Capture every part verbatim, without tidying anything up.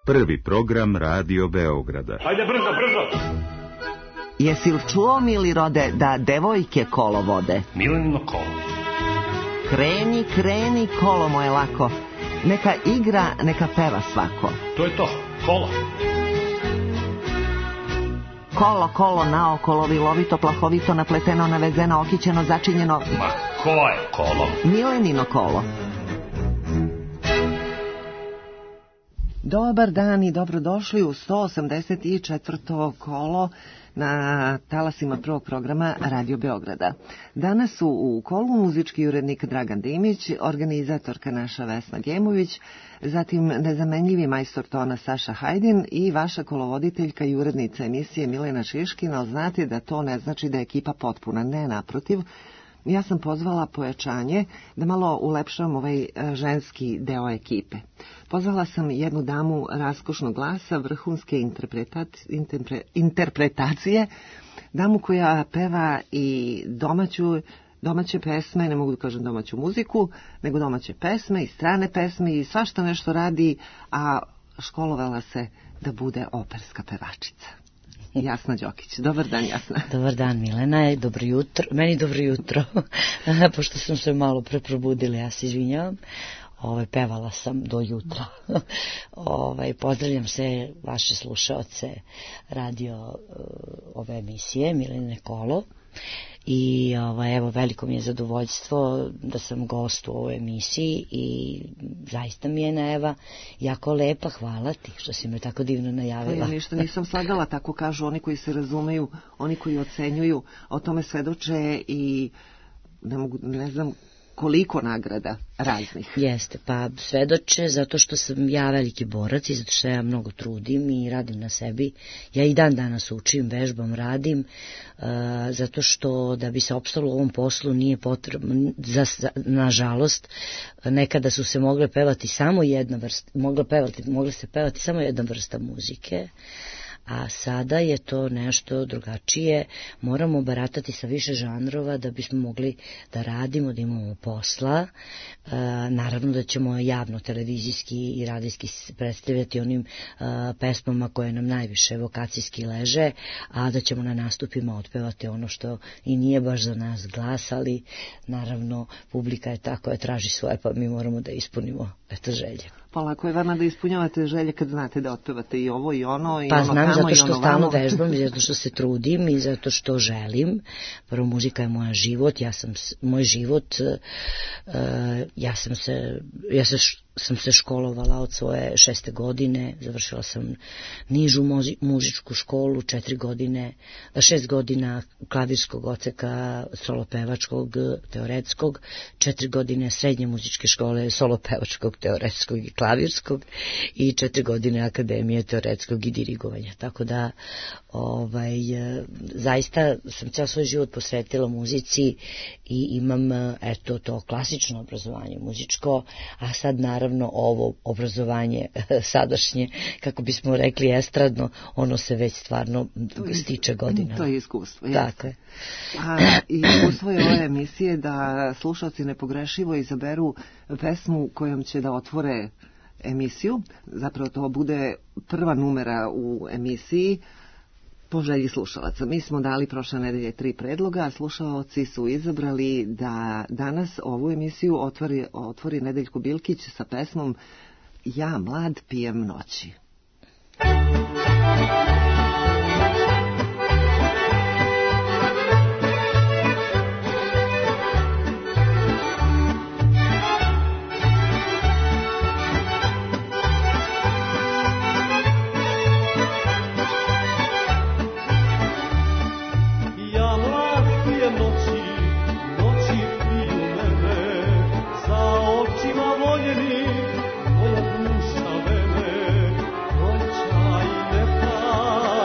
Prvi program Radio Beograda. Hajde brzo, brzo! Jesi li čuo, mili rode, da devojke kolo vode? Milenino kolo. Kreni, kreni, kolo moje lako. Neka igra, neka peva svako. To je to, kolo. Kolo, kolo, naokolo, vilovito, plahovito, napleteno, navezeno, okićeno, začinjeno. Ma ko je kolo? Milenino kolo. Dobar dan i dobrodošli u sto osamdeset četvrto kolo na talasima prvog programa Radio Beograda. Danas su u kolu muzički urednik Dragan Dimić, organizatorka naša Vesna Gemović, zatim nezamenljivi majstor tona Saša Hajdin i vaša kolovoditeljka i urednica emisije Milena Šiškina, ali znate da to ne znači da je ekipa potpuna, ne, naprotiv. Ja sam pozvala pojačanje da malo ulepšavam ovaj ženski deo ekipe. Pozvala sam jednu damu raskošnog glasa, vrhunske interpretacije, interpretacije, damu koja peva i domaću, domaće pesme, ne mogu da kažem domaću muziku, nego domaće pesme i strane pesme i svašta nešto radi, a školovala se da bude operska pevačica. Jasna Đokić. Dobar dan, Jasna. Dobar dan, Milena. Dobro jutro. Meni dobro jutro. Pošto sam se malo preprobudila, ja se izvinjavam. Ove, pevala sam do jutra. Ove, pozdravljam se vaše slušaoce radio ove emisije Milene Kolo. I ovaj, evo, veliko mi je zadovoljstvo da sam gost u ovoj emisiji i zaista mi je najava jako lepa. Hvala ti što si me tako divno najavila. Pa ja ništa nisam slagala, tako kažu oni koji se razumeju, oni koji ocenjuju, o tome svedoče i ne mogu, ne znam koliko nagrada raznih. Jeste, pa svedoče zato što sam ja veliki borac i zato što ja mnogo trudim i radim na sebi. Ja i dan danas učim, vežbam, radim, uh, zato što da bi se opstalo u ovom poslu nije potrebno, za, za, nažalost, nekada su se mogle pevati samo jedna vrsta, mogla pevati, mogla se pevati samo jedna vrsta muzike, a sada je to nešto drugačije, moramo baratati sa više žanrova da bismo mogli da radimo, da imamo posla. E, naravno da ćemo javno televizijski i radijski predstavljati onim e, pesmama koje nam najviše vokacijski leže, a da ćemo na nastupima otpevati ono što i nije baš za nas glas, ali naravno publika je ta koja traži svoje, pa mi moramo da ispunimo eto želje. Pa lako je vama da ispunjavate želje kad znate da otpevate i ovo i ono i pa ono znam, tamo zato što ono stalno vamo. vežbam, zato što se trudim i zato što želim. Prvo, muzika je moja život, ja sam, moj život, uh, ja sam se, ja se sam se školovala od svoje šeste godine, završila sam nižu muzičku školu, četiri godine, šest godina klavirskog odseka, solopevačkog, teoretskog, četiri godine srednje muzičke škole, solopevačkog, teoretskog i klavirskog i četiri godine akademije teoretskog i dirigovanja. Tako da, ovaj, zaista sam cijel svoj život posvetila muzici i imam, eto, to klasično obrazovanje muzičko, a sad naravno ovo obrazovanje sadašnje, kako bismo rekli estradno, ono se već stvarno stiče godina. To je iskustvo. Tako je. A iskustvo je ove emisije da slušalci nepogrešivo izaberu pesmu kojom će da otvore emisiju. Zapravo to bude prva numera u emisiji po želji slušalaca. Mi smo dali prošle nedelje tri predloga, a slušalci su izabrali da danas ovu emisiju otvori, otvori Nedeljko Bilkić sa pesmom Ja mlad pijem noći. Moja duša vene, pročaj ne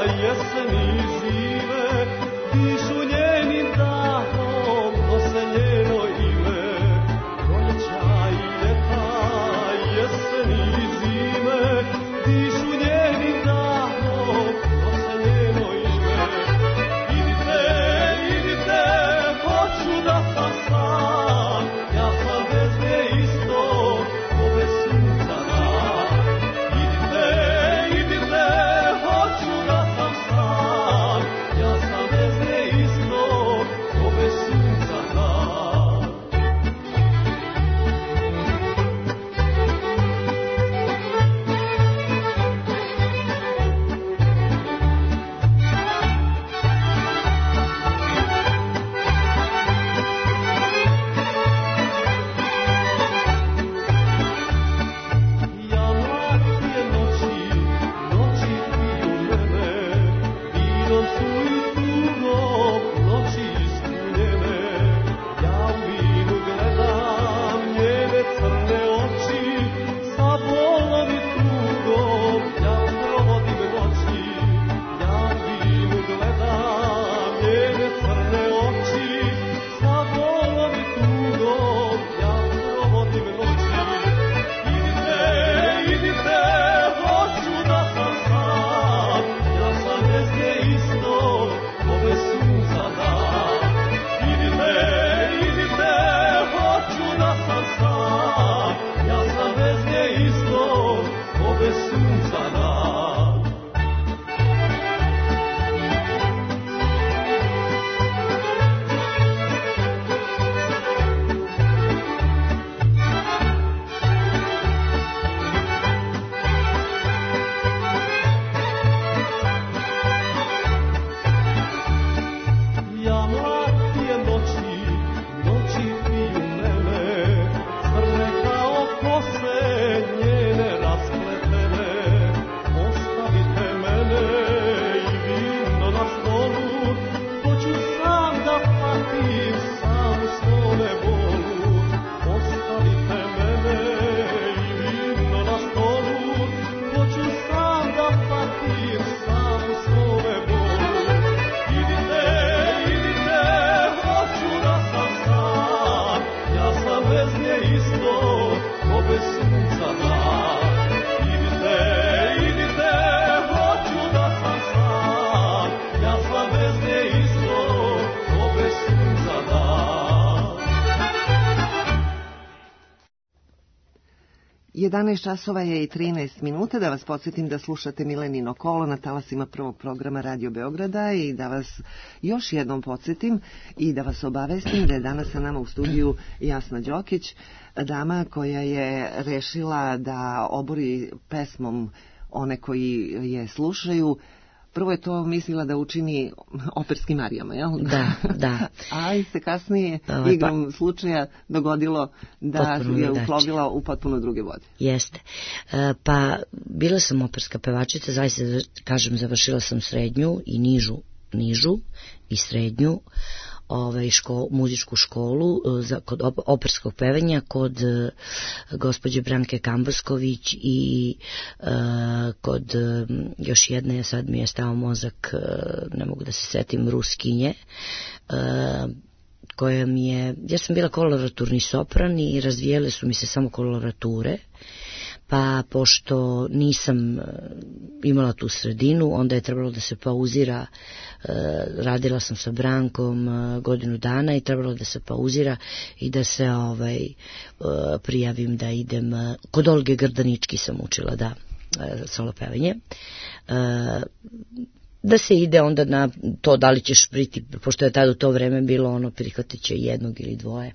jedanaest časova je i trinaest minuta, da vas podsjetim da slušate Milenino kolo na talasima prvog programa Radio Beograda i da vas još jednom podsjetim i da vas obavestim da je danas sa nama u studiju Jasna Đokić, dama koja je rešila da obori pesmom one koji je slušaju. Prvo je to mislila da učini operskim arijama, jel? Da, da. Ali se kasnije Ovo, igrom pa, slučaja dogodilo da je uplovila u potpuno druge vode. Jeste. E, pa, bila sam operska pevačica, zaista, kažem, završila sam srednju i nižu, nižu i srednju ovaj, ško, muzičku školu za, kod op, operskog pevanja kod uh, gospođe Branke Kambarsković i uh, kod uh, još jedne, sad mi je stao mozak, uh, ne mogu da se setim, Ruskinje, uh, koja mi je, ja sam bila koloraturni sopran i razvijele su mi se samo kolorature, pa pošto nisam imala tu sredinu, onda je trebalo da se pauzira, radila sam sa Brankom godinu dana i trebalo da se pauzira i da se ovaj prijavim da idem, kod Olge Grdanički sam učila, da, solo pevanje, da se ide onda na to da li ćeš priti, pošto je tada u to vreme bilo ono prihvatit će jednog ili dvoje.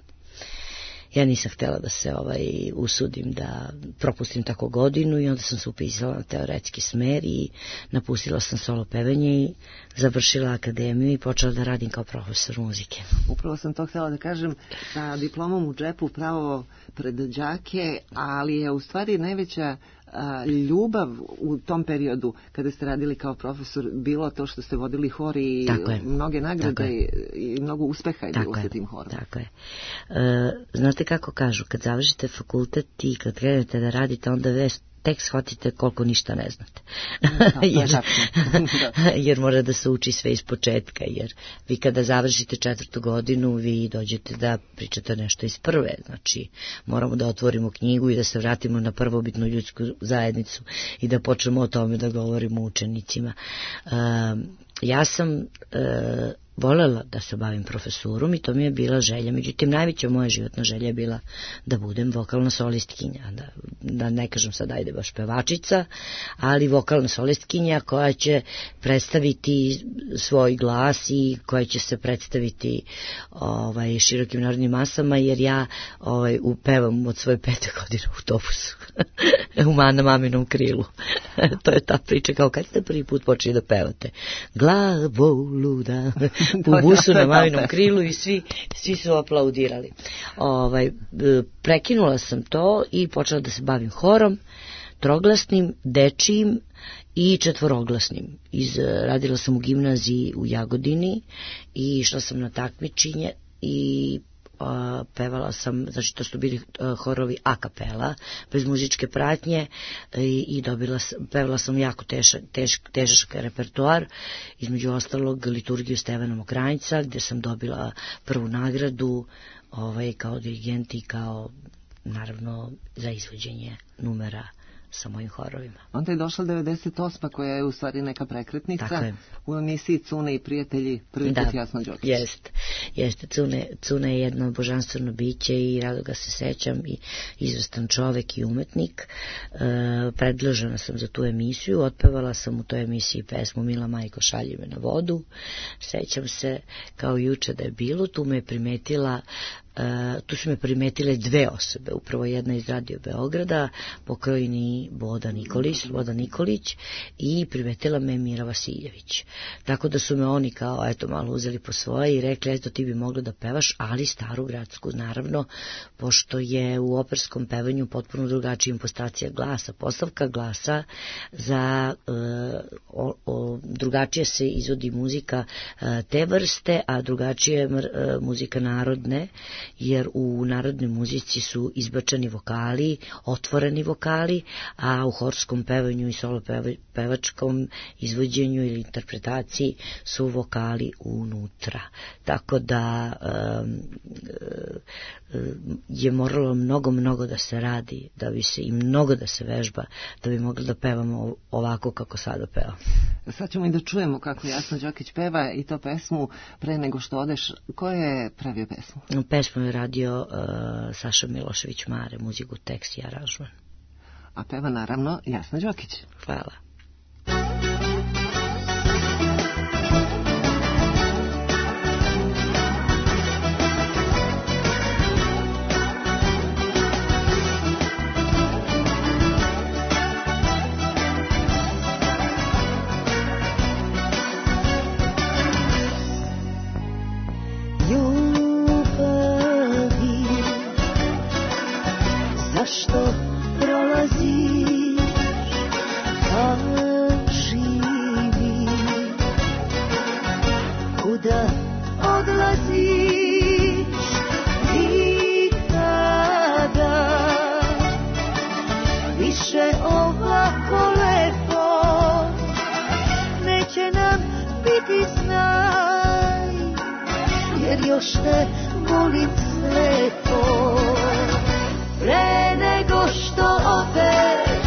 Ja nisam htjela da se ovaj usudim da propustim tako godinu i onda sam se upisala na teoretski smer i napustila sam solo pevanje i završila akademiju i počela da radim kao profesor muzike. Upravo sam to htjela da kažem, sa diplomom u džepu pravo pred đake, ali je u stvari najveća a, ljubav u tom periodu kada ste radili kao profesor bilo to što ste vodili hor i mnoge nagrade i, i mnogo uspeha je bilo sa tim horom. Tako je. E, znate kako kažu, kad završite fakultet i kad krenete da radite, onda već tek shvatite koliko ništa ne znate. jer, jer mora da se uči sve iz početka, jer vi kada završite četvrtu godinu, vi dođete da pričate nešto iz prve, znači moramo da otvorimo knjigu i da se vratimo na prvobitnu ljudsku zajednicu i da počnemo o tome da govorimo učenicima. Uh, ja sam uh, voljela da se bavim profesurom i to mi je bila želja, međutim najveća moja životna želja je bila da budem vokalna solistkinja, da, da ne kažem sad ajde baš pevačica, ali vokalna solistkinja koja će predstaviti svoj glas i koja će se predstaviti ovaj, širokim narodnim masama, jer ja ovaj, upevam od svoje pete godine u autobusu u na maminom krilu. To je ta priča, kao kad ste prvi put počeli da pevate glavo luda u busu na maminom krilu i svi, svi su aplaudirali. Ovaj, prekinula sam to i počela da se bavim horom, troglasnim, dečijim i četvoroglasnim. Iz, radila sam u gimnaziji u Jagodini i išla sam na takmičenje i a, pevala sam, znači to su bili a, horovi a kapela, bez muzičke pratnje i, i dobila, pevala sam jako težak, težak, težak repertoar, između ostalog liturgiju Stevana Mokranjca, gde sam dobila prvu nagradu ovaj, kao dirigent i kao naravno za izvođenje numera sa mojim horovima. Onda je došla devedeset osma koja je u stvari neka prekretnica u emisiji Cune i prijatelji, prvi da, put Jasna Đokić. Jest, jeste, Cune, Cune je jedno božanstveno biće i rado ga se sećam i izvrstan čovek i umetnik. E, predložena sam za tu emisiju, otpevala sam u toj emisiji pesmu Mila majko šalji me na vodu. Sećam se kao juče da je bilo, tu me je primetila Uh, tu su me primetile dve osobe, upravo jedna iz Radio Beograda, pokojni Boda Nikolić, Boda Nikolić i primetila me Mira Vasiljević. Tako da su me oni kao, eto, malo uzeli po svoje i rekli, eto, ti bi mogla da pevaš, ali staru gradsku, naravno, pošto je u operskom pevanju potpuno drugačija impostacija glasa, postavka glasa za uh, o, o, drugačije se izvodi muzika uh, te vrste, a drugačije uh, muzika narodne, jer u narodnoj muzici su izbačeni vokali, otvoreni vokali, a u horskom pevanju i solo pevačkom izvođenju ili interpretaciji su vokali unutra. Tako da um, je moralo mnogo, mnogo da se radi, da bi se i mnogo da se vežba, da bi mogli da pevamo ovako kako sada pevam. Sad ćemo i da čujemo kako Jasna Đokić peva i to pesmu Pre nego što odeš. Ko je pravio pesmu? Pesmu je radio uh, Saša Milošević Mare, muziku, tekst i aranžman. a peva naravno Jasna Đokić. Hvala. Zašto prolaziš, kaži mi, kuda odlaziš, nikada više ovako lepo neće nam biti znaj, jer još te volim slepo. Pre nego što odeš,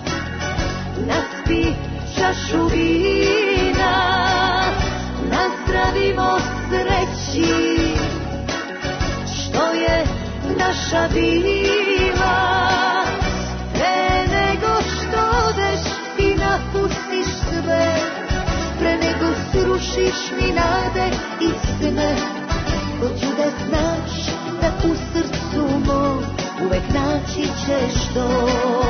naspi čašu vina, nazdravimo sreći, što je naša bila. Pre nego što odeš i napustiš sve, pre nego srušiš mi nade i sne, hoću da znaš da u srcu mom uvek naći ćeš to.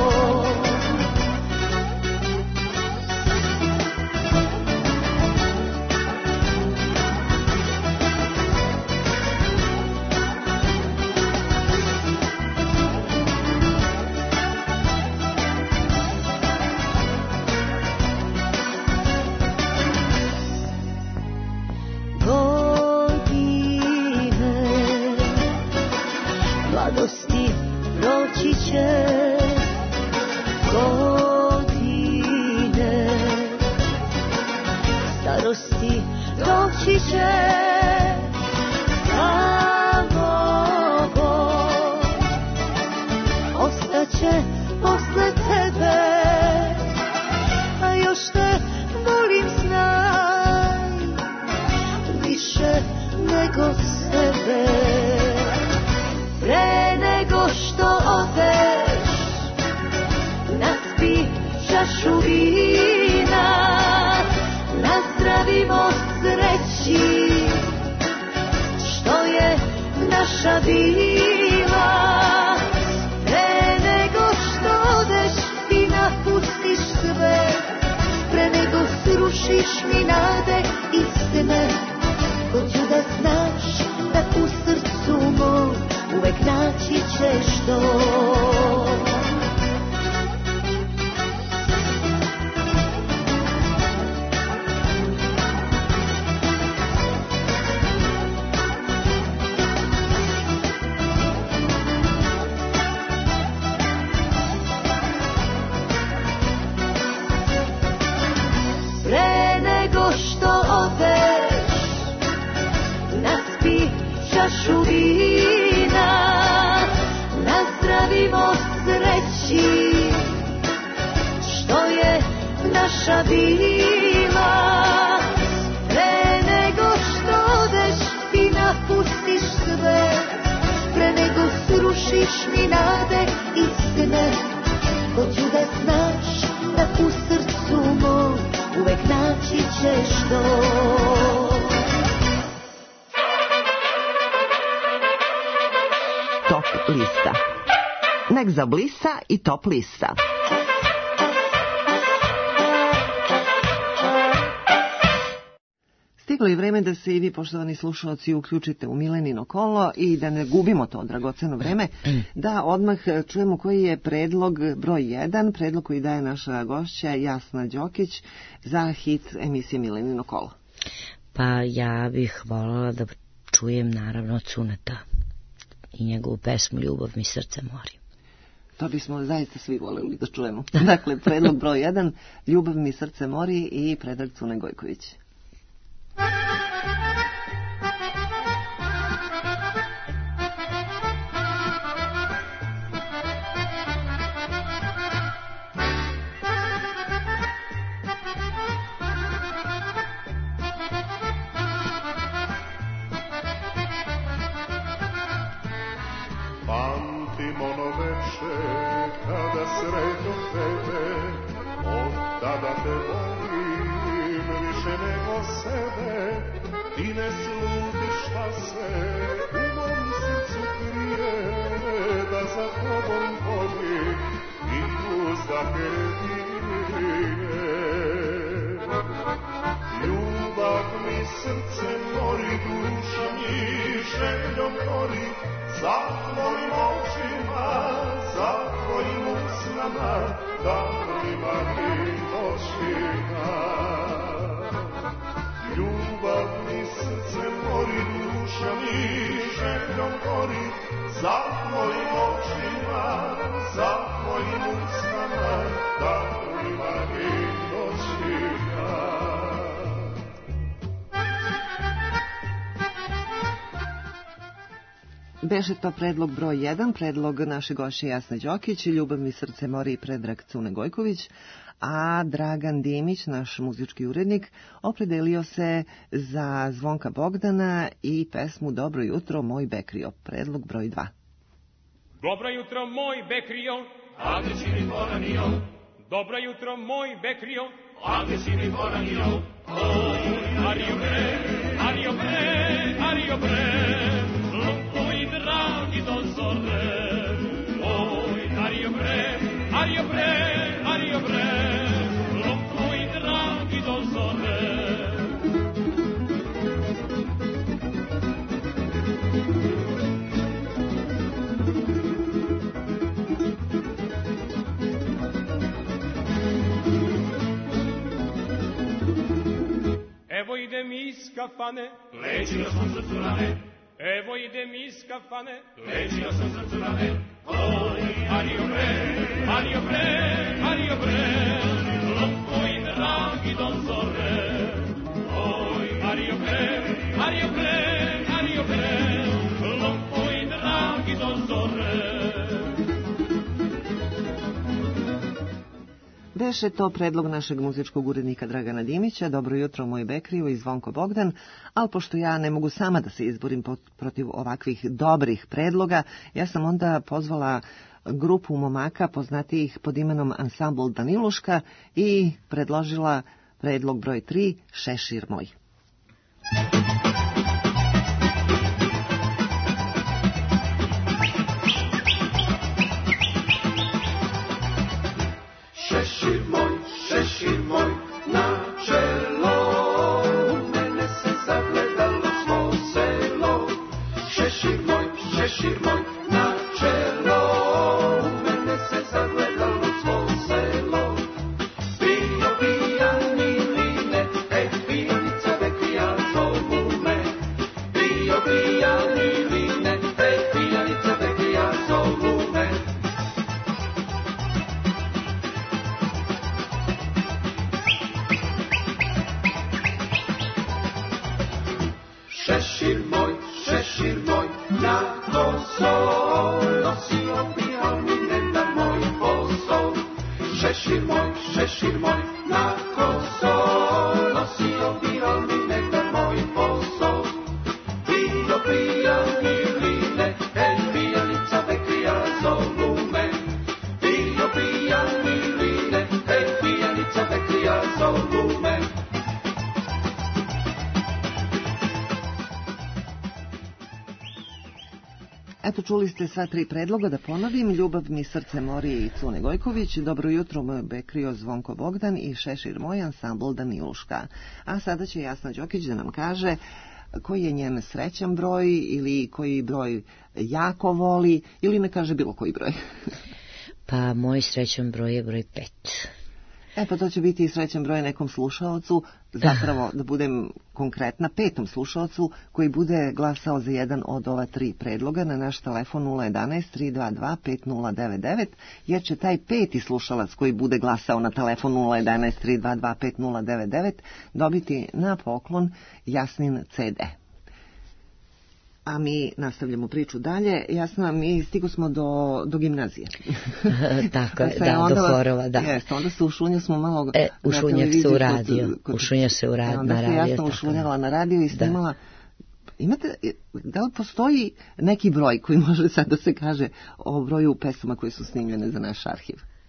Nek zablisa i top lista. Stiglo je vreme da se i vi, poštovani slušalci, uključite u Milenino kolo i da ne gubimo to dragoceno vreme, da odmah čujemo koji je predlog broj jedan, predlog koji daje naša gošća Jasna Đokić za hit emisije Milenino kolo. Pa ja bih voljela da čujem naravno Cuneta i njegovu pesmu Ljubav mi srce mori. To bismo zaista svi voljeli da čujemo. Dakle, predlog broj jedan, Ljubav mi srce mori i Predrag Cune Gojković. Pamtim ono veče kada sretno kada te volim više nego sebe, ti ne slutiš šta se u mom srcu krije, da za tobom hodim i uzake dije. Ljubav mi srce mori, duša mi željom gori, za tvojim očima, za tvojim usnama, danima i noćima. Ljubav mi srce mori, duša mi željom gori, za tvojim očima, za tvojim usnama, danima i noćima. Beše to predlog broj jedan, predlog naše gošće Jasne Đokić, Ljubav mi srce mori i Predrag Cune Gojković, a Dragan Dimić, naš muzički urednik, opredelio se za Zvonka Bogdana i pesmu Dobro jutro, moj Bekrio, predlog broj dva. Dobro jutro, moj Bekrio, a gde si mi poranio? Dobro jutro, moj Bekrio, a gde si mi poranio? Oj, ario bre, ario bre, ario bre, dragi do zore, oj, ario bre, ario bre, ario bre, lomko i dragi do zore. Evo idem iz kafane, leći na svom srcu rane. Evo idem iz kafane, leći na svom srcu rane. Oj, ario bre, ario bre, ario bre, lomko i dragi do zore. Oj, ario bre, ario bre, ario bre, lomko i dragi do zore. Beše to predlog našeg muzičkog urednika Dragana Dimića, Dobro jutro, moj Bekrio i Zvonko Bogdan, ali pošto ja ne mogu sama da se izborim protiv ovakvih dobrih predloga, ja sam onda pozvala grupu momaka poznatijih pod imenom Ansambl Daniluška i predložila predlog broj tri, Šešir moj. Šešir moj, šešir moj, na čelo, mene se zagledalo svo selo. Šešir moj, šešir moj, na čelo, mene se zagledalo svo selo. Pio pijani line, e pijanica vekrija zovu me. Pio pijani line, e pijanica vekrija zovu me. Šešir moj, šešir moj, na koso, nosio pijanine na moj posao. Šešir moj, šešir moj, na koso, nosio pijanine na moj posao. Pio pijanine, ej pijanica vekrija zovu me. Pio pijanine, ej pijanica vekrija zovu me. Eto, čuli ste sva tri predloga, da ponovim: Ljubav mi srce mori i Cune Gojković, Dobro jutro, moj Bekrio, Zvonko Bogdan i Šešir moj, Ansambl Daniluška. A sada će Jasna Đokić da nam kaže koji je njen srećan broj ili koji broj jako voli, ili ne kaže bilo koji broj. Pa moj srećan broj je broj pet. E pa to će biti i srećan broj nekom slušaocu, zapravo da budem konkretna, petom slušaocu koji bude glasao za jedan od ova tri predloga na naš telefon nula jedanaest tri dva dva pet nula devet devet, jer će taj peti slušalac koji bude glasao na telefon nula jedanaest tri dva dva pet nula devet devet dobiti na poklon Jasnin ce de. A mi nastavljamo priču dalje. Jasno, mi stigu smo do, do gimnazije. Tako je, da, onda, do horova, da. Jeste, onda se ušunja smo malo... E, ušunjak se u radio, kod, ušunja se u rad, na radio. Onda se jasno ušunjala na radio i snimala... Imate, da li postoji neki broj koji može sad da se kaže o broju pesama koje su snimljene za naš arhiv?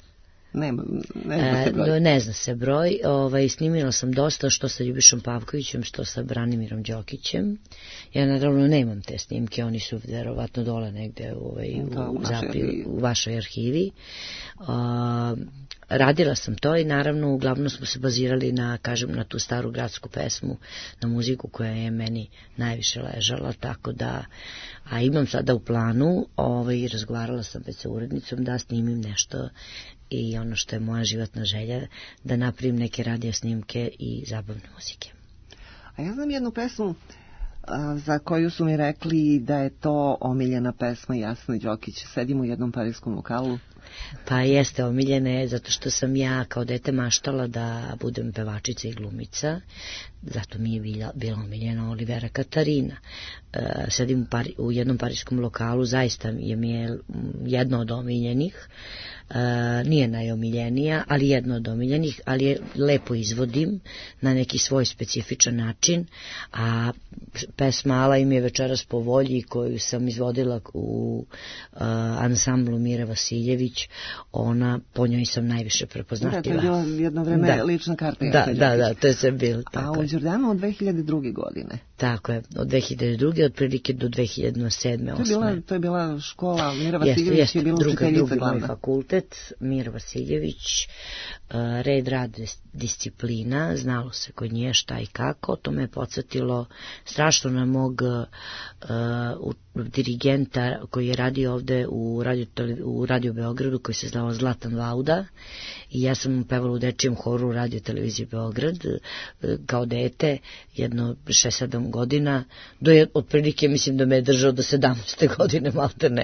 Nema, ne zna se broj. E, ne zna se broj. Ovaj, snimila sam dosta, što sa Ljubišom Pavkovićem, što sa Branimirom Đokićem. Ja naravno nemam te snimke, oni su verovatno dole negde ovaj, da, u, u, zapi, u vašoj arhivi. A, radila sam to i naravno uglavnom smo se bazirali na, kažem, na tu staru gradsku pesmu, na muziku koja je meni najviše ležala, tako da, a imam sada u planu, ovaj, razgovarala sam već sa urednicom da snimim nešto i ono što je moja životna želja, da napravim neke radio snimke i zabavne muzike. A ja znam jednu pesmu a, za koju su mi rekli da je to omiljena pesma Jasne Đokić. Sedim u jednom parijskom lokalu. Pa jeste, omiljena je zato što sam ja kao dete maštala da budem pevačica i glumica, zato mi je bila, bila omiljena Olivera Katarina. E, sedim u, Pari, u jednom parijskom lokalu, zaista je mi je jedno od omiljenih, e, nije najomiljenija, ali jedno od omiljenih, ali je lepo izvodim na neki svoj specifičan način, a pesma Ala im je večeras po volji koju sam izvodila u uh, ansamblu Mire Vasiljević, ona, po njoj sam najviše prepoznatljiva. Da, to je bilo jedno vreme da. lična karta. Da, da, da, to je sve bilo. A u Đordanu od dve hiljade druge. godine. Tako je, od dve hiljade druge. otprilike do dve hiljade sedme. To je bila, to je bila škola, Mira Vasiljević jest, jest, je bila druga, učiteljica drugi glavna. Drugi moj fakultet, Mira Vasiljević, uh, red, rad, disciplina, znalo se kod nje šta i kako, to me je podsjetilo strašno na mog uh, dirigenta koji je radio ovde u radio, u radio Beogradu, koji se zvao Zlatan Lauda, i ja sam pevala u dečijem horu u radio televiziji Beograd kao dete, jedno šest sedam godina, do je, otprilike mislim da me je držao do sedamnaeste godine, malte ne.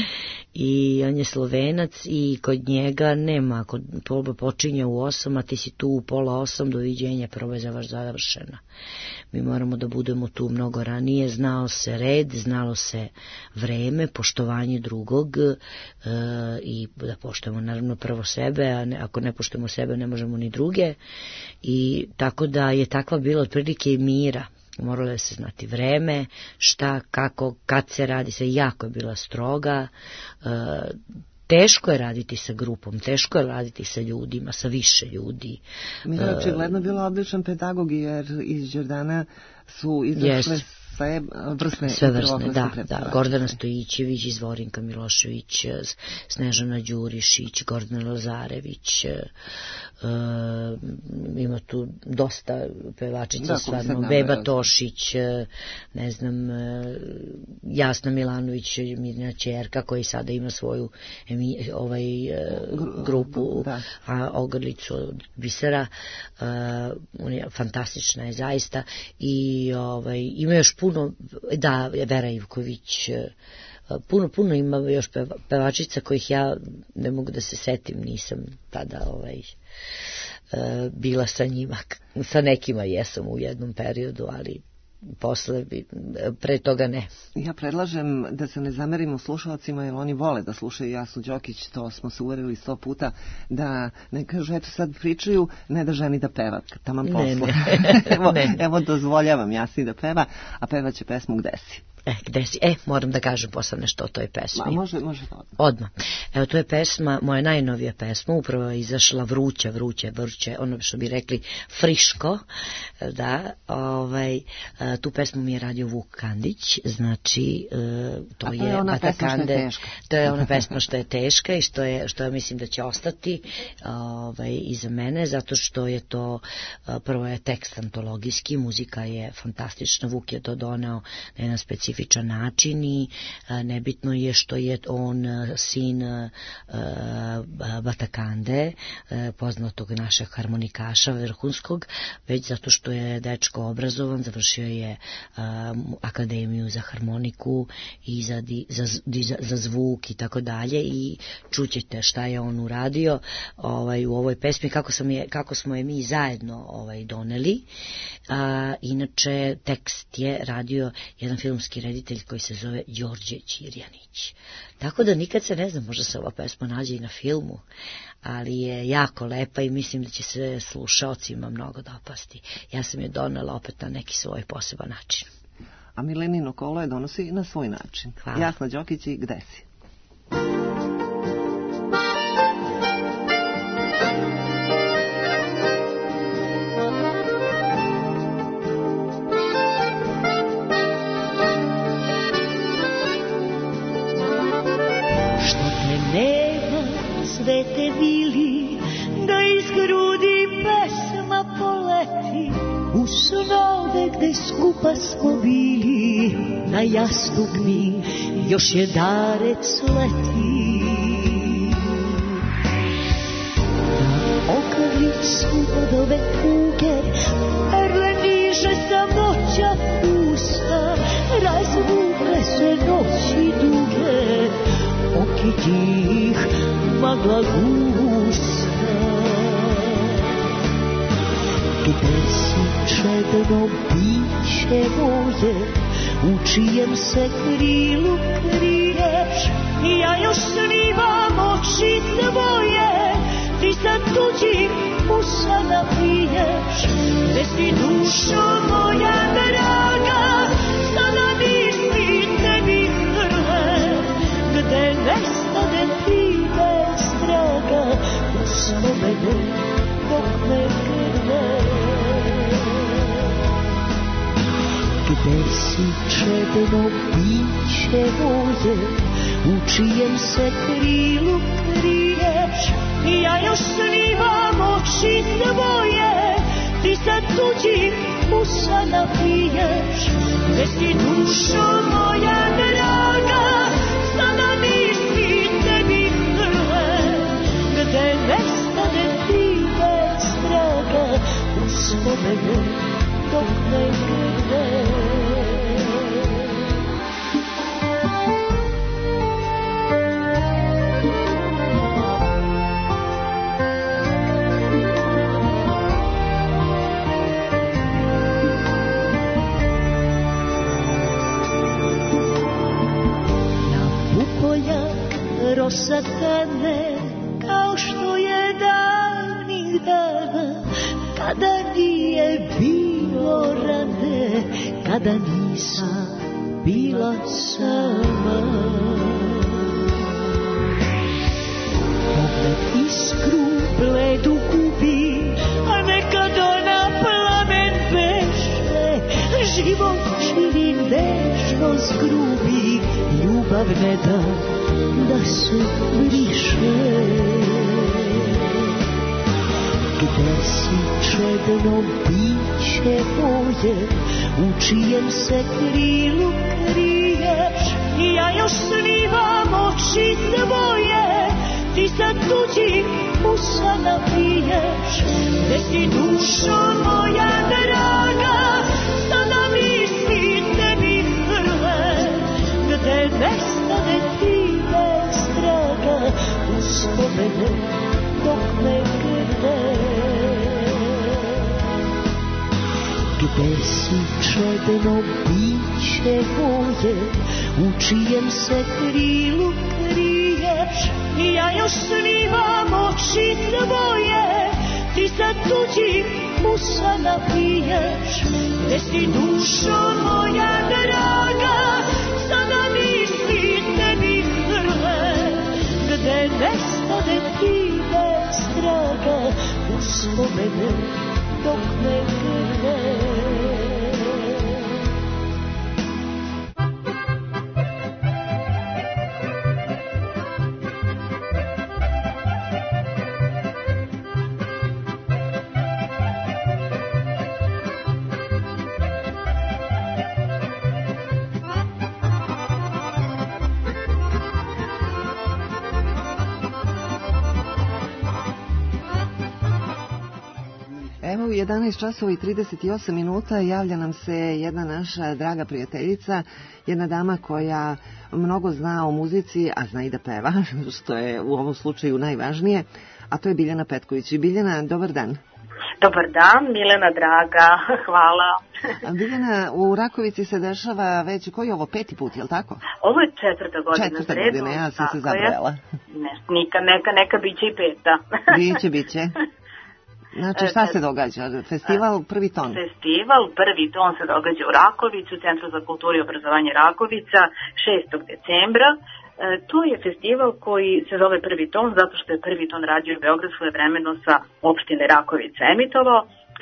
I on je Slovenac i kod njega nema, kod proba počinje u osam, a ti si tu u pola osam, doviđenja, proba je zavaš završena. Mi moramo da budemo tu mnogo ranije, znao se red, znalo se vreme, poštovanje drugog e, i da poštujemo naravno prvo sebe, a ne, ako ne poštujemo sebe ne možemo ni druge, i tako da je takva bila otprilike i Mira. Moralo je se znati vreme, šta, kako, kad se radi, sve jako je bila stroga. E, teško je raditi sa grupom, teško je raditi sa ljudima, sa više ljudi. Mira je očigledno bila odličan pedagog, jer iz Đordana su izašle sve vrsne, sve vrsne, da, da. Gordana Stojićević, Izvorinka Milošević, Snežana Đurišić, Gordana Lazarević, uh, ima tu dosta pevačica, da, stvarno, Beba Tošić, ne znam, Jasna Milanović, Mirna ćerka, koji sada ima svoju emi, ovaj, grupu, da. A Ogrlicu od Bisera, uh, fantastična je zaista, i ovaj, ima još puno, da, Vera Ivković, puno, puno ima još pevačica kojih ja ne mogu da se setim, nisam tada ovaj, bila sa njima, sa nekima jesam u jednom periodu, ali posle, pre toga ne. Ja predlažem da se ne zamerimo slušalcima, jer oni vole da slušaju Jasnu Đokić, to smo se uverili sto puta, da ne kažu, eto sad pričaju, ne da ženi da peva, taman posle. Ne, ne. evo, ne. evo dozvoljavam Jasni da peva, a pevaće pesmu Gde si? E, gde si? E, moram da kažem posle nešto o toj pesmi. Ma, može, može odmah. Odmah. Evo, to je pesma, moja najnovija pesma, upravo je izašla vruća, vruće, vruće, ono što bi rekli friško, da, ovaj, tu pesmu mi je radio Vuk Kandić, znači, to, to je, je Batakande, to je ona pesma što je teška i što je, što ja mislim da će ostati ovaj, iza mene, zato što je to, prvo je tekst antologijski, muzika je fantastična, Vuk je to doneo na jedan specifičan način i a, nebitno je što je on sin a, a, Batakande, a, poznatog našeg harmonikaša vrhunskog, već zato što je dečko obrazovan, završio je a, akademiju za harmoniku i za, di, za, za, za zvuk i tako dalje, i čućete šta je on uradio ovaj, u ovoj pesmi, kako, sam je, kako smo je mi zajedno ovaj, doneli. A, inače tekst je radio jedan filmski reditelj koji se zove Đorđe Ćirjanić. Tako da nikad se ne znam, možda se ova pesma nađe i na filmu, ali je jako lepa i mislim da će se slušaocima mnogo dopasti. Ja sam je donela opet na neki svoj poseban način. A Milenino kolo je donosi na svoj način. Hvala. Jasna Đokić i Gde si? vili, da iz grudi pesma poleti, u snove gde skupa smo bili, na jastuk mi još jedarec leti. Na okavicu od ove kuge, perle niže samoća pusta, razvukle se noći duge, oki tih magla gusta. Gde si čedno biće moje, u čijem se krilu kriješ, ja još snivam oči tvoje, ti sa tuđih usana piješ. Gde si dušo moja draga, sada misli tebi hrle, gde nestade ti bez traga, uspomene dok me grle. Gde si čedno biće moje, u čijem se krilu kriješ, ja još snivam oči tvoje, ti sa tuđih usana piješ. Gde si dušo moja draga, sada misli tebi hrle, gde nestade ti bez traga, uspomene dok me grle. Rosa tane, kao što je davnih dana, kada nije bilo rane, kada nisam bila sama. Pogled iskru bledu gubi, a nekad ona plamen beše, život čini nežno zgrubi, ljubav ne da da se briše. Gde si čedno biće moje, u čijem se krilu kriješ, ja još snivam oči tvoje, ti sa tuđih usana piješ. Gde si dušo moja draga, sada misli tebi hrle, gde nestane ti bez traga, uspomene dok me grle. Gde si čedno biće moje, u čijem se krilu kriješ, ja još snivam oči tvoje, ti sa tuđih usana piješ. Gde si dušo moja draga, sada misli tebi hrle, gde nestade ti bez traga, uspomene dok me grle. Evo u jedanaest časova i trideset osam minuta javlja nam se jedna naša draga prijateljica, jedna dama koja mnogo zna o muzici, a zna i da peva, što je u ovom slučaju najvažnije, a to je Biljana Petković. Biljana, dobar dan. Dobar dan, Milena draga, hvala. Biljana, u Rakovici se dešava već, koji je ovo, peti put, je li tako? Ovo je četvrta godina. Četvrta godina, ja sam se zabrala. Ne, neka, neka, neka biće i peta. Biće, biće. Znači, šta se događa? Festival Prvi ton? Festival Prvi ton se događa u Rakovici, u Centru za kulturu i obrazovanje Rakovica, šestog decembra. E, to je festival koji se zove Prvi ton, zato što je Prvi ton radio u Beograd svojevremeno sa opštine Rakovica emitovao,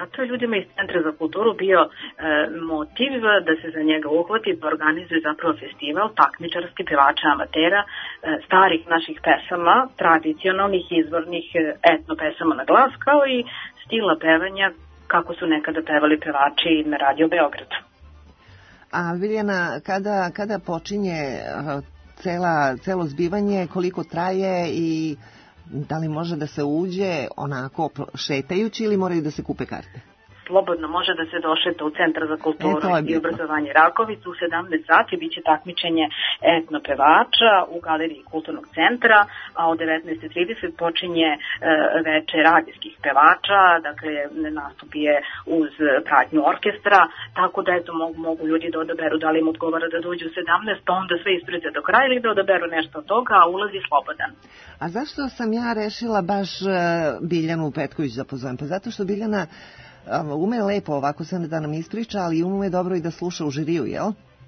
zato je ljudima iz Centra za kulturu bio e, motiv da se za njega uhvati, da organizuje zapravo festival takmičarskih pevača amatera, e, starih naših pesama, tradicionalnih, izvornih etno pesama na glas, kao i stila pevanja kako su nekada pevali pevači na Radio Beogradu. A Biljana, kada, kada počinje cela, celo zbivanje, koliko traje i da li može da se uđe onako šetajući ili moraju da se kupe karte? Slobodno može da se došeta u Centar za kulturu e, i obrazovanje Rakovica u sedamnaest sati, bit će takmičenje etno pevača u galeriji kulturnog centra, a od devetnaest trideset počinje e, veče radijskih pevača, dakle nastup je uz pratnju orkestra, tako da eto mogu, mogu ljudi da odaberu da li im odgovara da dođu u sedamnaest, pa onda sve isprede do kraja ili da odaberu nešto od toga, a ulaz je slobodan. A zašto sam ja rešila baš Biljanu Petković da pozovem? Pa zato što Biljana ume lepo ovako se da nam ispriča, ali ume dobro i da sluša u žiriju, jel?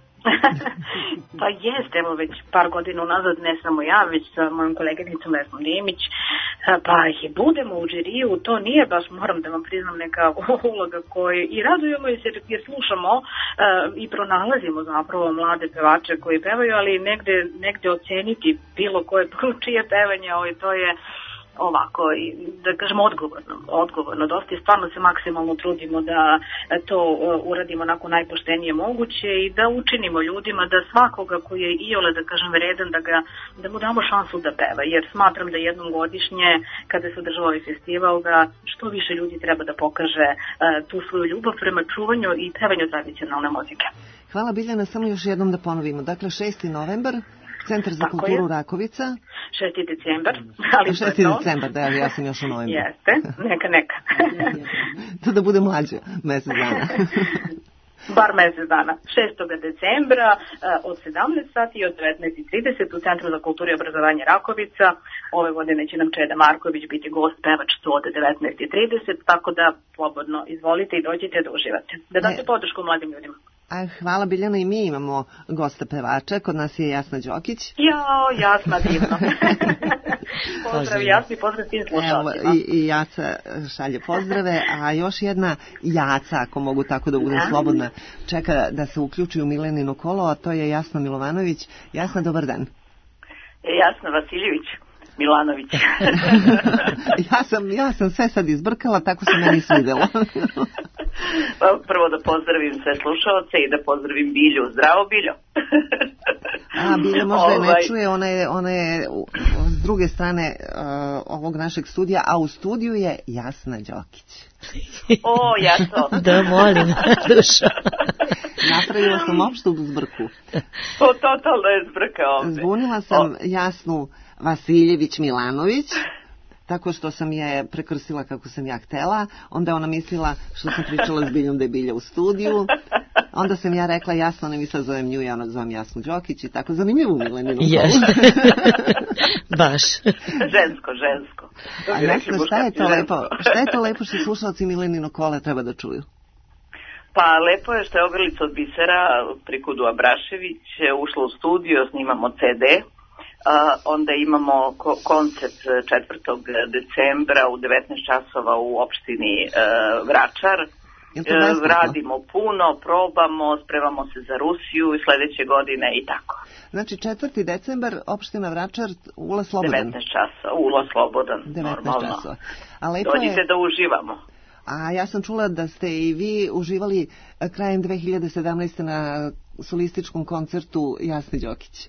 Pa jeste, evo već par godina unazad, ne samo ja, već sa mojom koleginicom Vesnom Dimić, pa i budemo u žiriju, to nije baš, moram da vam priznam, neka uloga koju i radujemo jer, jer slušamo uh, i pronalazimo zapravo mlade pevače koji pevaju, ali negde, negde oceniti bilo koje čije pevanje, ovo, to je ovako, da kažemo odgovorno, odgovorno, dosta i stvarno se maksimalno trudimo da to uradimo onako najpoštenije moguće i da učinimo ljudima da svakoga koji je iole, da kažem, vredan, da, ga, da mu damo šansu da peva, jer smatram da jednom godišnje, kada se održava ovaj festival, da što više ljudi treba da pokaže uh, tu svoju ljubav prema čuvanju i pevanju tradicionalne muzike. Hvala Biljana, samo još jednom da ponovimo, dakle šesti novembar, Centar za Tako kulturu je. Rakovica. šesti decembar. Ali šesti decembar, da, ja sam još u novembru. Jeste, neka, neka. To da bude mlađe, mesec dana. Bar mesec dana. šestog decembra od sedamnaest sati i od devetnaest trideset u Centru za kulturu i obrazovanje Rakovica. Ove godine će nam Čeda Marković biti gost pevač od devetnaest trideset, tako da slobodno izvolite i dođite da uživate. Da date e. podršku mladim ljudima. A, hvala Biljana, i mi imamo gosta pevača, kod nas je Jasna Đokić. Jao, Jasna, divno. Pozdrav Jasni, pozdrav svim slušalcima. I, I Jaca šalje pozdrave, a još jedna Jaca, ako mogu tako da budem slobodna, čeka da se uključi u Milenino kolo, a to je Jasna Milovanović. Jasna, dobar dan. Jasna Vasiljević. Milanović. ja, sam, ja sam sve sad izbrkala, tako se meni svidelo. Prvo da pozdravim sve slušalce i da pozdravim Bilju. Zdravo, Biljo. A, Bilja možda je ne čuje, ona je, ona je s druge strane uh, ovog našeg studija, a u studiju je Jasna Đokić. O, Jaso. Da, molim, duša. Napravila sam opštu zbrku. To totalno je zbrka ovde. Zbunila sam o. Jasnu Vasiljević Milanović, tako što sam je prekrstila kako sam ja htela, onda ona mislila što sam pričala s Biljom da je Bilja u studiju, onda sam ja rekla Jasno, ona mislila zovem nju, ja ona zovem Jasnu Đokić i tako zanimljivu Mileninu. Jeste, baš. Žensko, žensko. A Jasna, šta je to lepo, šta je to lepo što slušalci Milenino kola treba da čuju? Pa lepo je što je Ogrlica od bisera Prikudu Abrašević ušla u studio, snimamo ce de. Uh, onda imamo ko- koncert četvrtog decembra u devetnaest časova u opštini uh, Vračar. Uh, radimo puno, probamo, spremamo se za Rusiju i sledeće godine i tako. Znači četvrti decembar, opština Vračar, ulaz slobodan. devetnaest časova, ulaz slobodan, normalno. Časova. A lepo Dođite je... da uživamo. A ja sam čula da ste i vi uživali krajem dve hiljade sedamnaeste. na solističkom koncertu Jasne Đokić.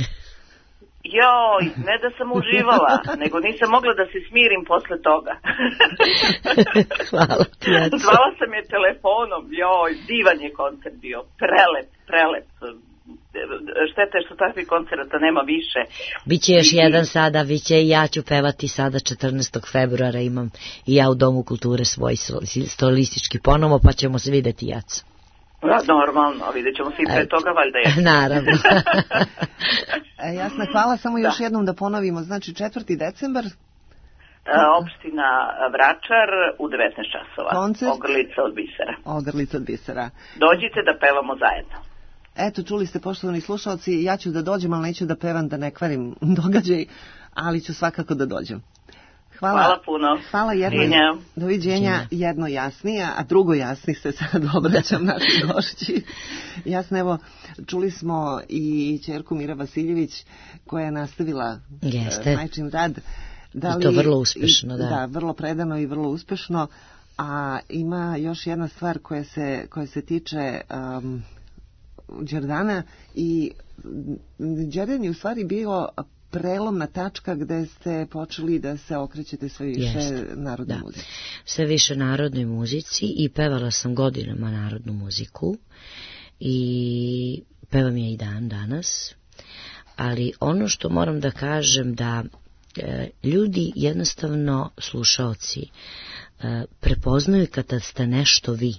Joj, ne da sam uživala, nego nisam mogla da se smirim posle toga. Hvala ti, Jaco. Zvala sam je telefonom, joj, divan je koncert bio, prelep, prelep. Šteta je što takvih koncerata nema više. Biće još I, jedan sada, biće i ja ću pevati sada četrnaestog februara, imam i ja u Domu kulture svoj solistički ponovo, pa ćemo se videti, Jaco. Da, normalno, vidjet ćemo se i pre toga, valjda je. Naravno. e, Jasna, hvala, samo još da. jednom da ponovimo, znači četvrti decembar. E, opština Vračar u devetnaest časova. Koncert. Ogrlica od bisera. Ogrlica od bisera. Dođite da pevamo zajedno. Eto, čuli ste, poštovani slušalci, ja ću da dođem, ali neću da pevam, da ne kvarim događaj, ali ću svakako da dođem. Hvala, Hvala puno. Hvala jedno, Doviđenja. doviđenja, jedno jasnija, a drugo jasni se sad obraćam našoj gošći. Jasno, evo, čuli smo i ćerku Mira Vasiljević koja je nastavila Jeste. majčin rad. Da li, I to vrlo uspešno, da. Da, vrlo predano i vrlo uspešno. A ima još jedna stvar koja se, koja se tiče um, Đerdana i Đerdan je u stvari bio prelomna tačka gde ste počeli da se okrećete sve više Jeste, narodnoj da. muzici. Sve više narodnoj muzici i pevala sam godinama narodnu muziku i pevam je i dan danas, ali ono što moram da kažem da e, ljudi jednostavno, slušaoci, e, prepoznaju kada ste nešto vi.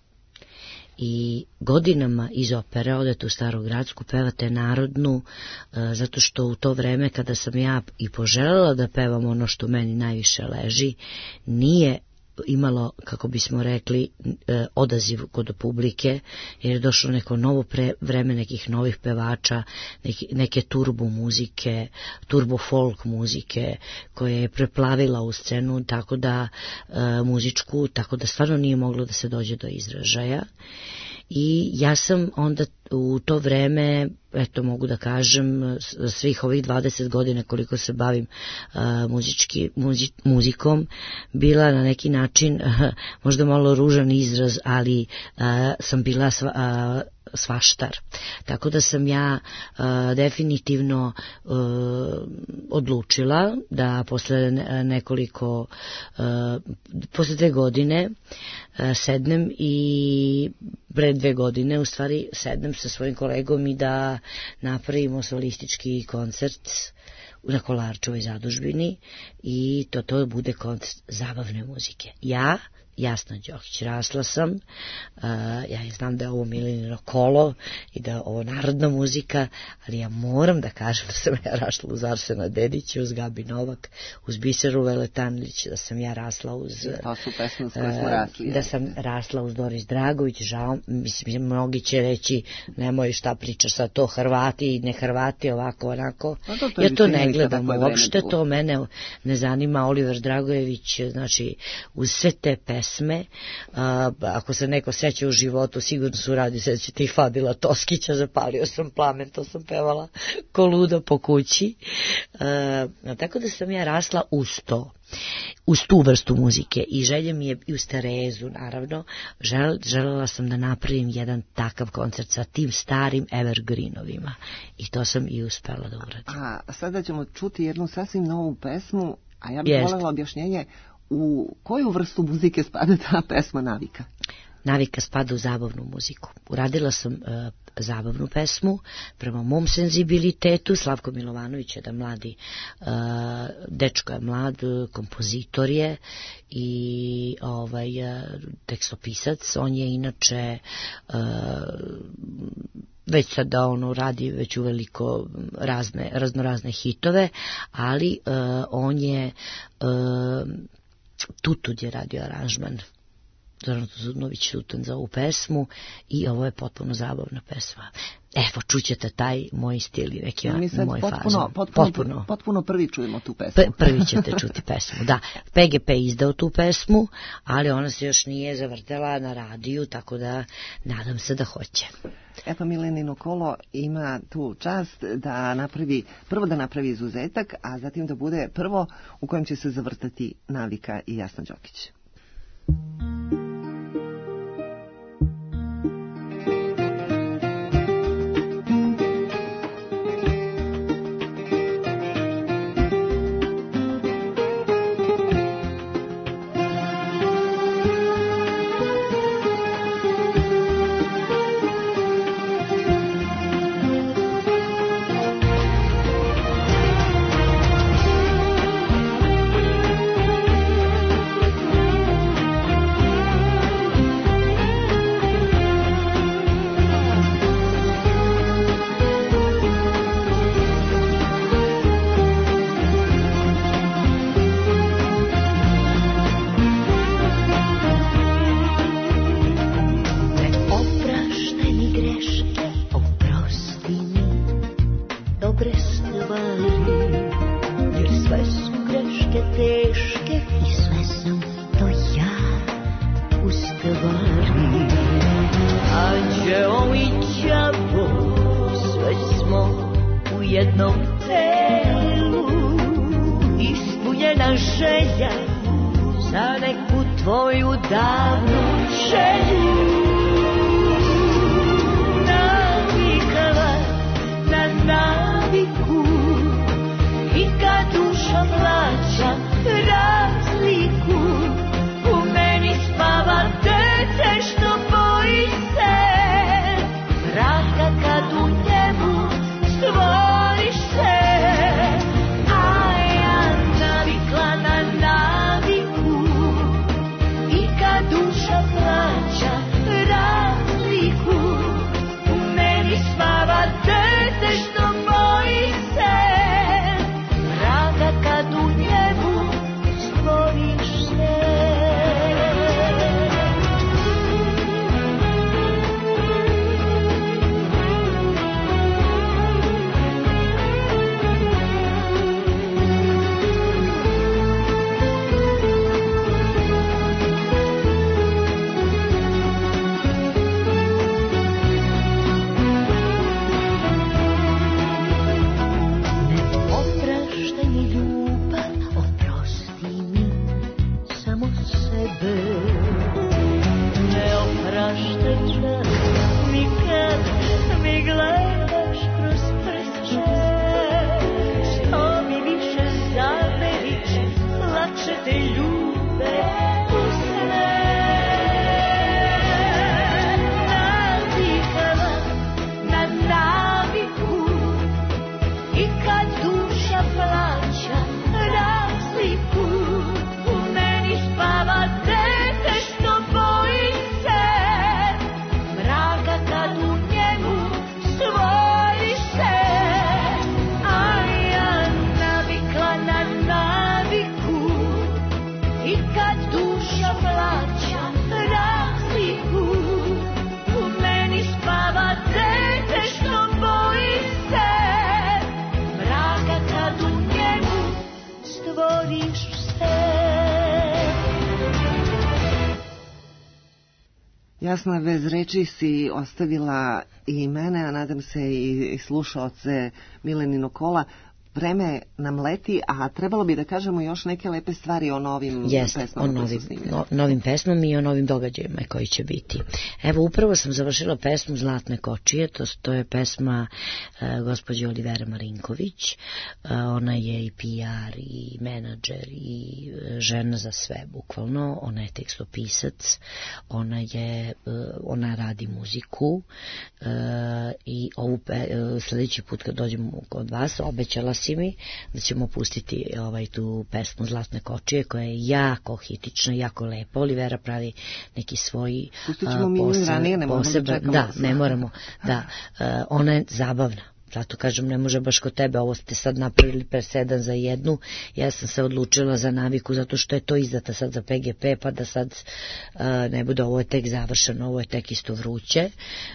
I godinama iz opere odete u Starogradsku, pevate narodnu, e, zato što u to vreme kada sam ja i poželjela da pevam ono što meni najviše leži, nije imalo, kako bismo rekli, e, odaziv kod publike, jer je došlo neko novo pre, vreme nekih novih pevača, neki, neke turbo muzike, turbo folk muzike, koja je preplavila u scenu, tako da e, muzičku, tako da stvarno nije moglo da se dođe do izražaja. I ja sam onda u to vreme, eto mogu da kažem, svih ovih dvadeset godina koliko se bavim uh, muzički, muzi, muzikom, bila na neki način, uh, možda malo ružan izraz, ali uh, sam bila sva, uh, svaštar. Tako da sam ja uh, definitivno uh, odlučila da posle nekoliko, uh, posle dve godine uh, sednem i pre dve godine u stvari sednem sa svojim kolegom i da napravimo solistički koncert na Kolarčevoj zadužbini i to to bude koncert zabavne muzike. Ja, Jasna Đokić, rasla sam, uh, ja znam da je ovo Milenino kolo i da je ovo narodna muzika, ali ja moram da kažem da sam ja rasla uz Arsena Dedića, uz Gabi Novak, uz Biseru Veletanlić, da sam ja rasla uz... To su pesme s koje smo rasli. Da sam rasla uz Doris Dragović, žao, mislim, mnogi će reći, nemoj šta pričaš sad to, Hrvati i ne Hrvati, ovako, onako. To, to ja to ne gledam uopšte, to mene ne zanima. Oliver Dragojević, znači, uz sve te pesme, pesme, a, ako se neko seća u životu, sigurno su radi sećate i Fadila Toskića, Zapalio sam plamen, to sam pevala ko luda po kući. A, tako da sam ja rasla uz to, uz tu vrstu muzike i želja mi je i uz Terezu, naravno, žel, želela sam da napravim jedan takav koncert sa tim starim evergreenovima i to sam i uspela da uradim. A sada ćemo čuti jednu sasvim novu pesmu, a ja bih Jest. voljela objašnjenje u koju vrstu muzike spada ta pesma Navika? Navika spada u zabavnu muziku. Uradila sam uh, zabavnu pesmu prema mom senzibilitetu. Slavko Milovanović je da mladi, uh, dečko je mlad, kompozitor je i ovaj, uh, tekstopisac. On je inače uh, već sad da ono radi već uveliko razne, raznorazne hitove, ali uh, on je uh, Tutud je radio aranžman, Zoran Tuzudnović Tutan za ovu pesmu i ovo je potpuno zabavna pesma. Evo, čućete taj moj stil i neki Mi sad moj potpuno, fazon. Potpuno, Potpuno. potpuno prvi čujemo tu pesmu. P- prvi ćete čuti pesmu, da. P G P izdao tu pesmu, ali ona se još nije zavrtela na radiju, tako da nadam se da hoće. Eto, Milenino kolo ima tu čast da napravi, prvo da napravi izuzetak, a zatim da bude prvo u kojem će se zavrtati Navika i Jasna Đokić. Thank you. stvari. Anđeo i đavo, sve smo u jednom telu, ispunjena želja za neku tvoju davnu želju. Navikala na naviku i kad duša plaća razliku, u meni spava dete što boji se mraka kad u njemu stvoriš se. A ja navikla na naviku i kad duša plaća razliku, u meni spava dete što boji se mraka kad u njemu stvoriš se. Opraštaj mi ljubav, oprosti mi samo sebe. Ne opraštaj čas mi kad mi gledaš kroz prste. Što mi više zameriš, lakše te ljube u sve. Navikala na naviku i kad duša plaća razliku, u meni spava dete što boji se mraka kad u njemu stvoriš se. A ja navikla na naviku i kad duša plaća razliku, u meni spava dete što boji se mraka kad u njemu stvoriš se. Jasna, bez reči si ostavila i mene, a nadam se i slušaoce Milenino kola. Vreme nam leti, a trebalo bi da kažemo još neke lepe stvari o novim Jeste, pesmama. o novim, no, novim pesmama i o novim događajima koji će biti. Evo, upravo sam završila pesmu Zlatne kočije, to, to je pesma uh, gospođe Olivera Marinković. Uh, ona je i P R i menadžer i uh, žena za sve, bukvalno. Ona je tekstopisac, ona je, uh, ona radi muziku uh, i ovu pe, uh, sledeći put kad dođem kod vas, obećala si mi da ćemo pustiti ovaj, tu pesmu Zlatne kočije koja je jako hitična, jako lepa. Olivera pravi neki svoj Pustit ćemo mi poseb, ranije, ne poseb, da čekamo. Da, ne moramo. Da, uh, ona je zabavna. Zato kažem, ne može baš kod tebe, ovo ste sad napravili presedan za jednu, ja sam se odlučila za naviku zato što je to izdata sad za P G P, pa da sad uh, ne bude, ovo je tek završeno, ovo je tek isto vruće.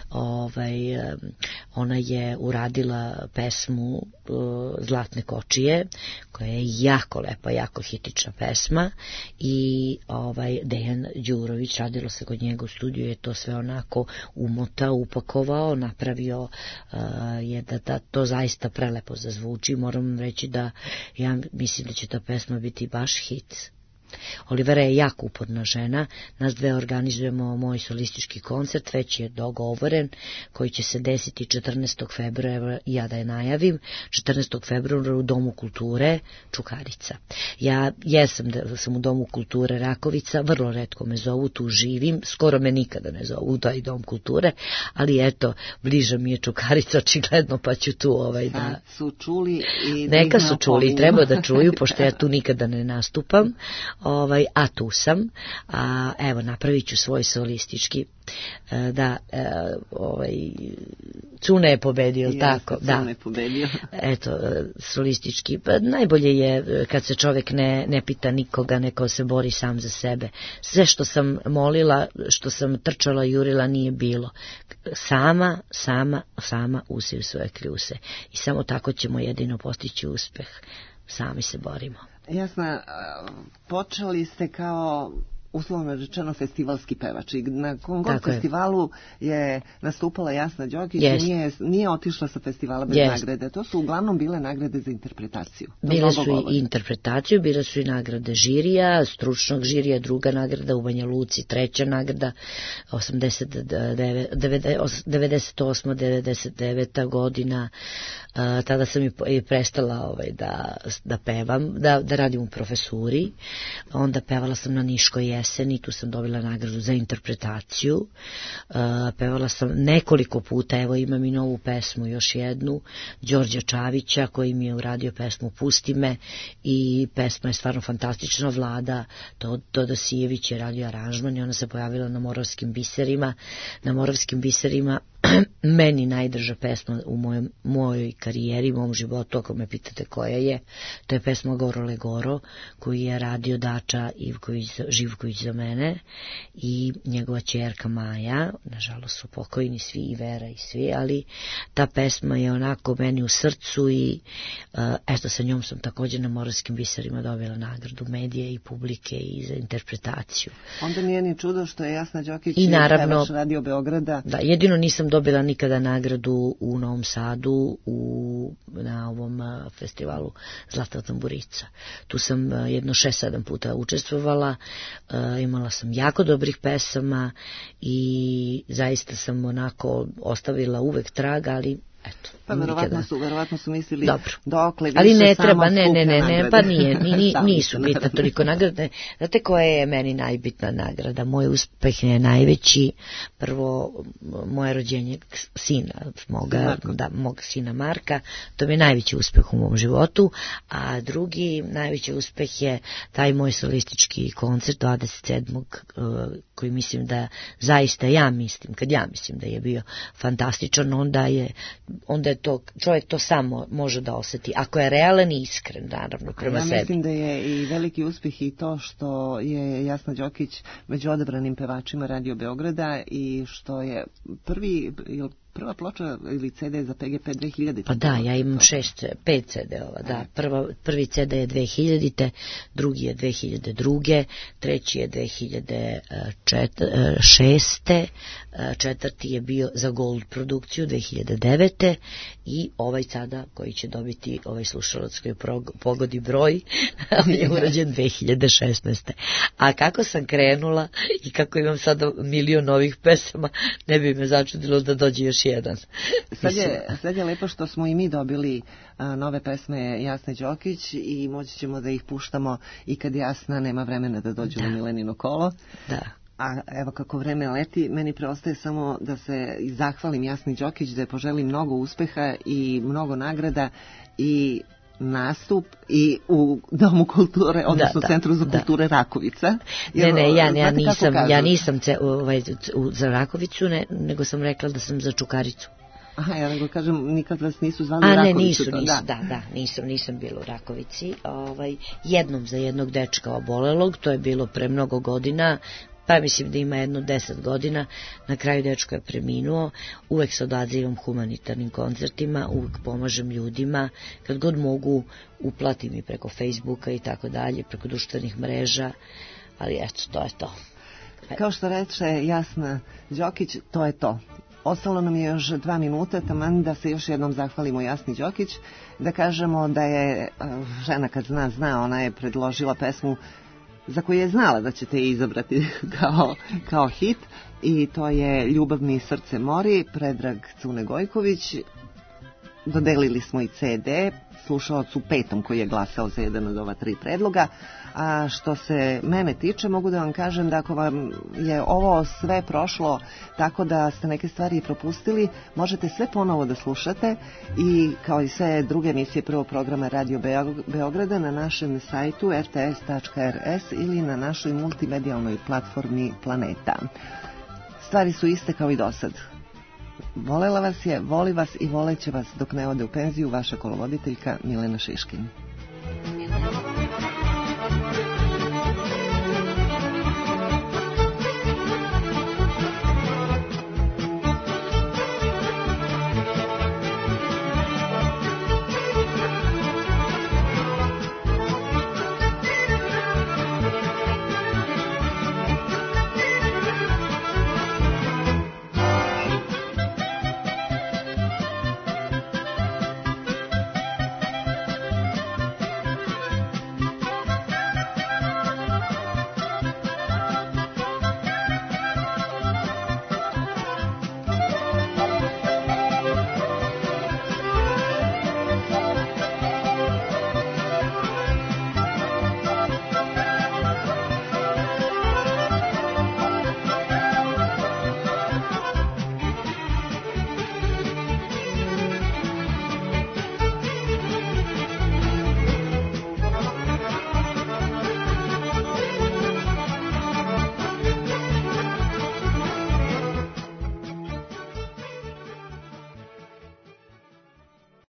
Ovaj, um, ona je uradila pesmu uh, Zlatne kočije, koja je jako lepa, jako hitična pesma i ovaj, Dejan Đurović, radilo se kod njega u studiju, je to sve onako umotao, upakovao, napravio uh, je da da to zaista prelepo zazvuči. Moram reći da ja mislim da će ta pesma biti baš hit. Olivera je jako uporna žena, nas dve organizujemo moj solistički koncert, već je dogovoren, koji će se desiti četrnaestog februara, ja da je najavim, četrnaestog februara u Domu kulture Čukarica. Ja jesam da sam u Domu kulture Rakovica, vrlo retko me zovu, tu živim, skoro me nikada ne zovu u taj Dom kulture, ali eto, bliža mi je Čukarica očigledno, pa ću tu ovaj da... Sad su čuli i... Neka su čuli, treba da čuju, pošto ja tu nikada ne nastupam. Ovaj, a tu sam, a evo napravit ću svoj solistički, da, ovaj, Cune je pobedio, Jeste, tako, Cune da, je pobedio. Eto, solistički, pa najbolje je kad se čovjek ne, ne pita nikoga, neko se bori sam za sebe. Sve što sam molila, što sam trčala, jurila, nije bilo. Sama, sama, sama usiju svoje kljuse. I samo tako ćemo jedino postići uspeh. Sami se borimo. Jasna, počeli ste kao uslovno rečeno festivalski pevač. I na kom god Tako je. festivalu je nastupala Jasna Đokić Jest. i nije, nije otišla sa festivala bez Jest. nagrade. To su uglavnom bile nagrade za interpretaciju. To Bile mnogo su govori. i interpretaciju, bile su i nagrade žirija, stručnog žirija, druga nagrada u Banja Luci, treća nagrada, osamdeset devet, devedeset osma devedeset deveta godina, a, tada sam i, i prestala ovaj, da, da pevam, da, da radim u profesuri, onda pevala sam na Niškoj jeseni, tu sam dobila nagradu za interpretaciju, a, pevala sam nekoliko puta, evo imam i novu pesmu, još jednu, Đorđa Čavića, koji mi je uradio pesmu Pusti me, i pesma je stvarno fantastična. Vlada Todosijević je radio aranžman i ona se pojavila na Moravskim biserima. Na Moravskim biserima meni najdrža pesma u mojoj, mojoj karijeri, u mom životu, ako me pitate koja je, to je pesma Goro le Goro, koju je radio Dača Ivković, Živković za mene i njegova ćerka Maja. Nažalost su pokojni svi, i Vera i svi, ali ta pesma je onako meni u srcu i uh, eto, sa njom sam također na Moravskim biserima dobila nagradu medije i publike i za interpretaciju. Onda nije ni čudo što je Jasna Đokić I naravno, pevač Radio Beograda. Da, jedino nisam dobila nikada nagradu u Novom Sadu u, na ovom a, festivalu Zlatna tamburica. Tu sam a, jedno šest sedam puta učestvovala, a, imala sam jako dobrih pesama i zaista sam onako ostavila uvek trag, ali eto. Pa verovatno nikada. su, verovatno su mislili Dobro. dokle više Ali ne samo treba, ne, ne, skuplja ne, ne, nagrada. pa nije, ni, ni, Samo nisu mislim, bitne naravno. toliko nagrade. Znate koja je meni najbitna nagrada? Moj uspeh je najveći, prvo moje rođenje sina, moga, da, mog sina Marka, to mi je najveći uspeh u mom životu, a drugi najveći uspeh je taj moj solistički koncert dvadeset sedmog koji mislim da zaista ja mislim, kad ja mislim da je bio fantastičan, onda je, onda je to, čovjek to samo može da osjeti, ako je realan i iskren, naravno, prema ja sebi. mislim da je i veliki uspjeh i to što je Jasna Đokić među odabranim pevačima Radio Beograda i što je prvi, ili prva ploča ili ce de za pe ge pe dve hiljadite. Pa da, ja imam šest, pet ce de ova, da. Prva, prvi ce de je dve hiljadite, drugi je dve hiljade druge, treći je dve hiljade šeste, četvrti je bio za Gold produkciju dve hiljade devete i ovaj sada koji će dobiti ovaj slušalac koji pogodi broj je urađen dve hiljade šesnaeste. A kako sam krenula i kako imam sada milion novih pesama, ne bi me začudilo da dođe još jedan. Sad je, sad je lepo što smo i mi dobili a, nove pesme Jasne Đokić i moći ćemo da ih puštamo i kad Jasna nema vremena da dođe da. u Milenino kolo. Da. A evo kako vreme leti, meni preostaje samo da se zahvalim Jasni Đokić, da je poželim mnogo uspeha i mnogo nagrada i nastup i u Domu kulture, odnosno da, da, Centru za kulture da. Rakovica. Jer, ne, ne, ja, ja nisam, ja nisam ce, ovaj, u, za Rakovicu, ne, nego sam rekla da sam za Čukaricu. Aha, ja nego kažem, nikad vas nisu zvali A, u Rakovicu. A ne, nisu, to, nisu, da. da, da, nisam, nisam bila u Rakovici. Ovaj, jednom za jednog dečka obolelog, to je bilo pre mnogo godina, pa mislim da ima jedno deset godina, na kraju dečko je preminuo, uvek se odazivam humanitarnim koncertima, uvek pomažem ljudima, kad god mogu uplatim i preko Facebooka i tako dalje, preko društvenih mreža, ali eto, to je to. Kao što reče Jasna Đokić, to je to. Ostalo nam je još dva minuta, taman da se još jednom zahvalimo Jasni Đokić, da kažemo da je žena kad zna, zna, ona je predložila pesmu za koju je znala da ćete je izabrati kao, kao hit i to je Ljubav mi srce mori, Predrag Cune Gojković. Dodelili smo i ce de slušalacu petom koji je glasao za jedan od ova tri predloga. A što se mene tiče, mogu da vam kažem da ako vam je ovo sve prošlo tako da ste neke stvari propustili, možete sve ponovo da slušate i kao i sve druge emisije prvog programa Radio Beograda na našem sajtu er te es tačka er es ili na našoj multimedijalnoj platformi Planeta. Stvari su iste kao i do sad. Volela vas je, voli vas i voleće vas dok ne ode u penziju vaša kolovoditeljka Milena Šiškin.